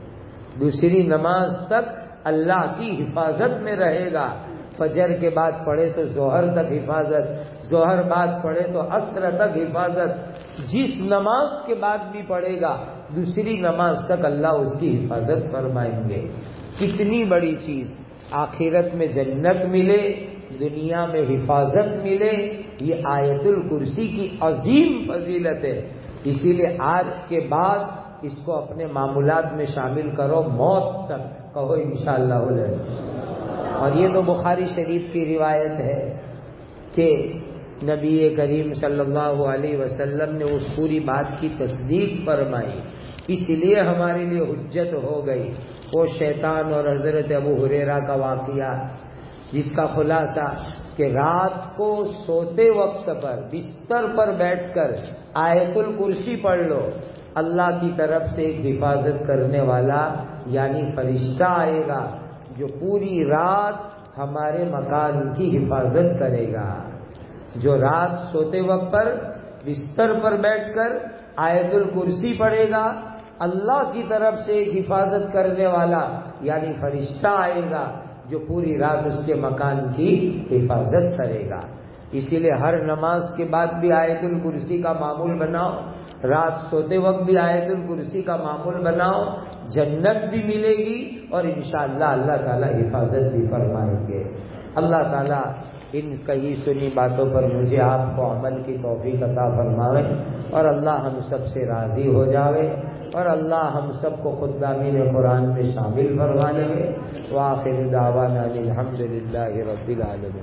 دوسری نماز تک اللہ کی حفاظت میں رہے گا۔ فجر کے بعد پڑھے تو ظہر تک حفاظت، ظہر بعد پڑھے تو عصر تک حفاظت، جس نماز کے بعد بھی پڑھے گا دوسری نماز تک اللہ اس کی حفاظت فرمائیں گے۔ کتنی بڑی چیز، آخرت میں جنت ملے، دنیا میں حفاظت ملے، یہ آیت الکرسی کی عظیم فضیلت ہے۔ اسی لیے آج کے بعد اس کو اپنے معمولات میں شامل کرو، موت تک کہو انشاءاللہ العزیز۔ اور یہ تو بخاری شریف کی روایت ہے کہ نبی کریم صلی اللہ علیہ وسلم نے اس پوری بات کی تصدیق فرمائی، اس لیے ہمارے لیے حجت ہو گئی۔ وہ شیطان اور حضرت ابو ہریرہ کا واقعہ جس کا خلاصہ کہ رات کو سوتے وقت پر بستر پر بیٹھ کر آیت الکرسی پڑھ لو، اللہ کی طرف سے ایک حفاظت کرنے والا یعنی فرشتہ آئے گا جو پوری رات ہمارے مکان کی حفاظت کرے گا۔ جو رات سوتے وقت پر بستر پر بیٹھ کر آیت الکرسی پڑھے گا، اللہ کی طرف سے ایک حفاظت کرنے والا یعنی فرشتہ آئے گا جو پوری رات اس کے مکان کی حفاظت کرے گا۔ اسی لیے ہر نماز کے بعد بھی آیت الکرسی کا معمول بناؤ، رات سوتے وقت بھی آیت الکرسی کا معمول بناؤ، جنت بھی ملے گی اور انشاءاللہ اللہ تعالیٰ حفاظت بھی فرمائیں گے۔ اللہ تعالیٰ ان کئی سنی باتوں پر مجھے آپ کو عمل کی توفیق عطا فرمائے، اور اللہ ہم سب سے راضی ہو جاوے، اور اللہ ہم سب کو خدامین قرآن میں شامل فرما لے۔ وآخر دعوانا الحمد للہ رب العالمین۔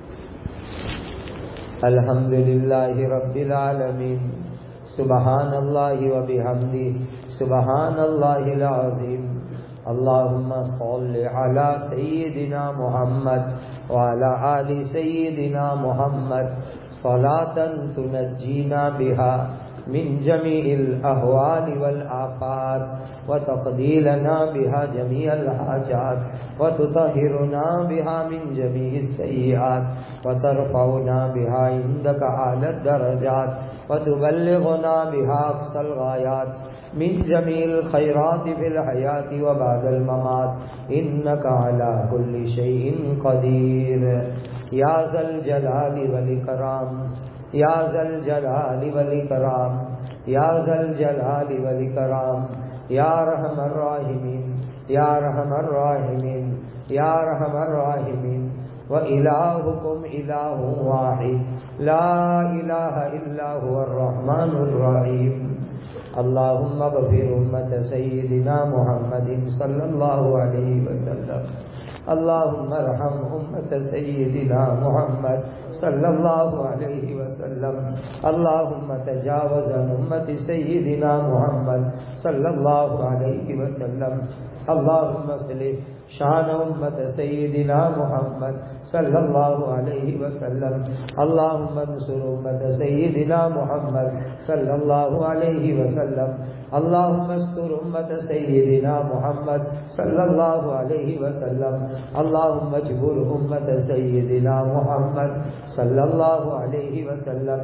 الحمد للہ رب العالمین، سبحان اللہ وبحمدہ، سبحان اللہ العظیم۔ اللہم صل علی سیدنا محمد وعلی آل سیدنا محمد صلاۃ تنجینا بها من جميع الأهوال والآفات وتقضي لنا بها جميع الحاجات وتطهرنا بها من جميع السيئات وترفعنا بها عندك أعلى الدرجات وتبلغنا بها أقصى الغايات من جميع الخيرات في الحياة وبعد الممات إنك على كل شيء قدير يا ذا الجلال والإكرام یا ذا الجلال والاکرام، یا ذا الجلال والاکرام، یا رحم الراحمین، یا رحم الراحمین، یا رحم الراحمین۔ وإلہکم الہ واحد لا الہ الا هو الرحمن الرحیم۔ اللہم اغفر امت سیدنا محمد صلی اللہ علیہ وسلم اللهم ارحم امت سیدنا محمد صلی اللہ علیہ وسلم. اللهم تجاوز عن امت سیدنا محمد صلی اللہ علیہ وسلم. اللهم اصلح شان امت سیدنا محمد صلی اللہ علیہ وسلم. اللهم انصر امت سیدنا محمد صلی اللہ علیہ وسلم. اللهم استر امت سیدنا محمد صلی اللہ علیہ وسلم. اللهم اجبر امت سیدنا محمد صلی اللہ علیہ وسلم.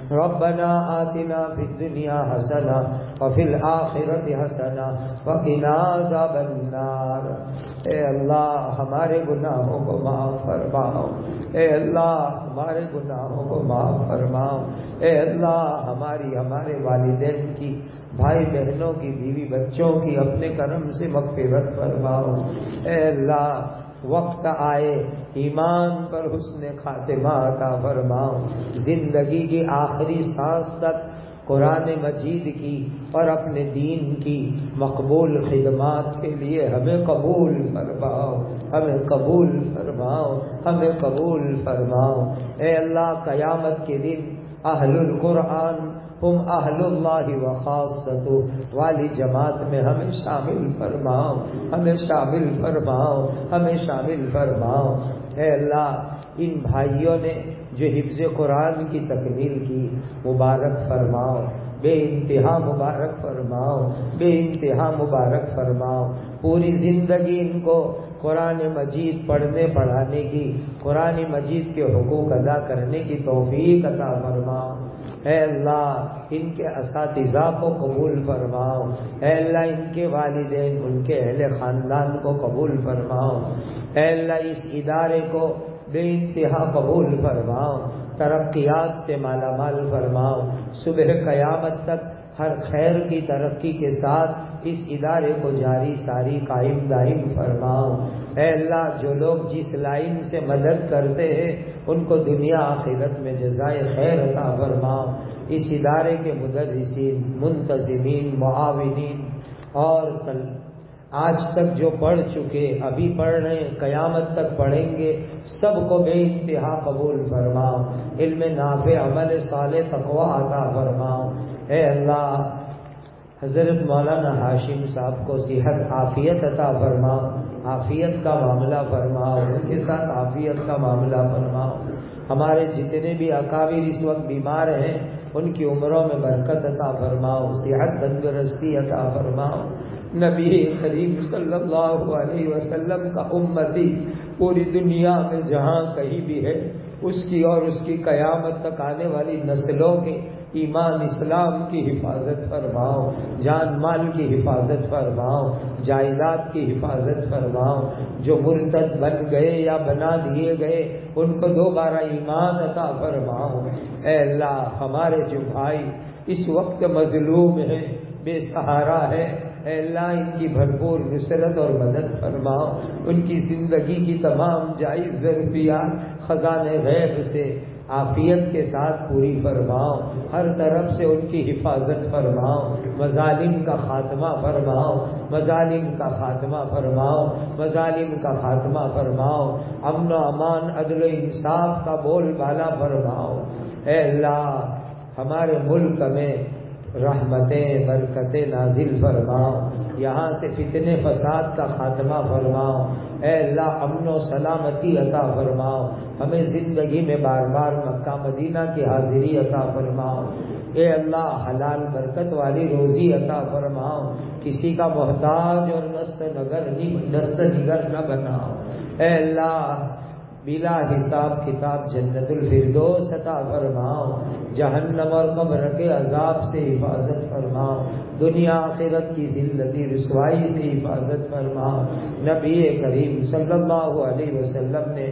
ربنا آتنا فی الدنیا حسنہ وفی الآخرۃ حسنہ وقنا عذاب النار. اے اللہ ہمارے گناہوں کو معاف فرماؤ. اے اللہ ہمارے گناہوں کو معاف فرماؤ. اے اللہ ہماری ہمارے والدین کی، بھائی بہنوں کی، بیوی بچوں کی اپنے کرم سے مغفرت فرماؤ. اے اللہ وقت آئے ایمان پر حسن خاتمہ عطا فرماؤ. زندگی کی آخری سانس تک قرآن مجید کی اور اپنے دین کی مقبول خدمات کے لیے ہمیں قبول فرماؤ. ہمیں قبول فرماؤ. ہمیں قبول فرماؤ. اے اللہ قیامت کے دن اہل القرآن ہم اہل اللہ و خاصتہ والی جماعت میں ہمیں شامل فرماؤ. ہمیں شامل فرماؤ. ہمیں شامل فرماؤ. اے اللہ ان بھائیوں نے جو حفظ قرآن کی تکمیل کی مبارک فرماؤ. بے انتہا مبارک فرماؤ. بے انتہا مبارک فرماؤ. پوری زندگی ان کو قرآن مجید پڑھنے پڑھانے کی، قرآن مجید کے حقوق ادا کرنے کی توفیق عطا فرماؤ. اے اللہ ان کے اساتذہ کو قبول فرماؤ. اے اللہ ان کے والدین، ان کے اہل خاندان کو قبول فرماؤ. اے اللہ اس ادارے کو بے انتہا قبول فرماؤ. ترقیات سے مالا مال فرماؤ. صبح قیامت تک ہر خیر کی ترقی کے ساتھ اس ادارے کو جاری ساری قائم دائم فرماؤ. اے اللہ جو لوگ جس لائن سے مدد کرتے ہیں ان کو دنیا آخرت میں جزائے خیر عطا فرماؤ. اس ادارے کے مدرسین، منتظمین، معاونین اور آج تک جو پڑھ چکے، ابھی پڑھ رہے ہیں، قیامت تک پڑھیں گے، سب کو بے انتہا قبول فرماؤ. علم نافع، عمل صالح، تقوی عطا فرماؤ. اے اللہ حضرت مولانا ہاشم صاحب کو صحت عافیت عطا فرماؤ. عافیت کا معاملہ فرماؤ. ان کے ساتھ عافیت کا معاملہ فرماؤ. ہمارے جتنے بھی اکابر اس وقت بیمار ہیں ان کی عمروں میں برکت عطا فرماؤ. صحت تندرستی عطا فرماؤ. نبی کریم صلی اللہ علیہ وسلم کا امتی پوری دنیا میں جہاں کہیں بھی ہے اس کی اور اس کی قیامت تک آنے والی نسلوں کے ایمان اسلام کی حفاظت فرماؤ. جان مال کی حفاظت فرماؤ. جائیداد کی حفاظت فرماؤ. جو مرتد بن گئے یا بنا دیے گئے ان کو دوبارہ ایمان عطا فرماؤ. اے اللہ ہمارے جو بھائی اس وقت مظلوم ہیں، بے سہارا ہے، اے اللہ ان کی بھرپور نصرت اور مدد فرماؤ. ان کی زندگی کی تمام جائز ضروریات خزانے غیب سے عافیت کے ساتھ پوری فرماؤ. ہر طرف سے ان کی حفاظت فرماؤ. مظالم کا خاتمہ فرماؤ. مظالم کا خاتمہ فرماؤ. مظالم کا خاتمہ فرماؤ. امن و امان، عدل و انصاف کا بول بالا فرماؤ. اے اللہ ہمارے ملک میں رحمتیں برکتیں نازل فرماؤ. یہاں سے فتنے فساد کا خاتمہ فرماؤ. اے اللہ امن و سلامتی عطا فرماؤ. ہمیں زندگی میں بار بار مکہ مدینہ کی حاضری عطا فرماؤ. اے اللہ حلال برکت والی روزی عطا فرماؤ. کسی کا محتاج اور دست نگر دست نگر نہ بناؤ. اے اللہ بلا حساب کتاب جنت الفردوس عطا فرماؤ. جہنم اور قبر کے عذاب سے حفاظت فرماؤ. دنیا آخرت کی ذلتی رسوائی سے حفاظت فرماؤ. نبی کریم صلی اللہ علیہ وسلم نے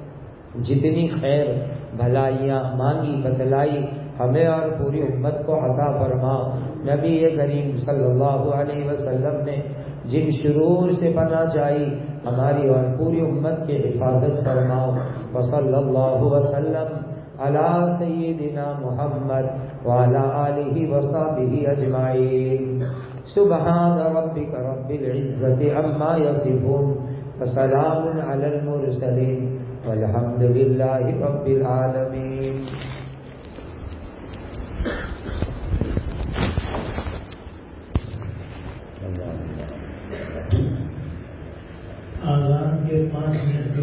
جتنی خیر بھلائیاں مانگی بتلائی ہمیں اور پوری امت کو عطا فرماؤ. نبی کریم صلی اللہ علیہ وسلم نے جن شرور سے پناہ چاہی ہماری اور پوری امت کی حفاظت فرماؤ. وصلی اللہ وسلم علی سیدنا محمد وعلی آلہ وصحبہ اجمعین. سبحان ربک رب العزۃ عما یصفون وسلام علی المرسلین والحمد للہ رب العالمین. آزان کے پانچ منٹ